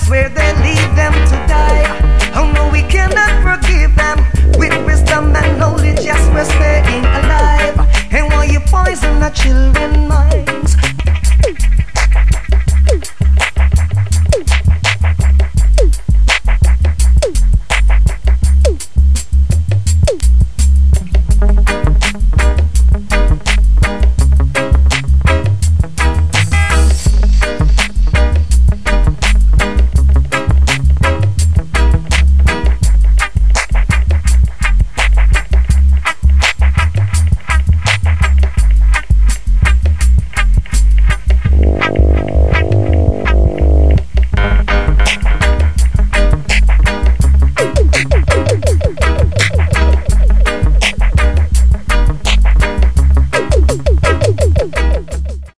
that's where they leave them to die. Oh no, we cannot forgive them. With wisdom and knowledge, yes, we're staying alive. And while you poison the children's minds,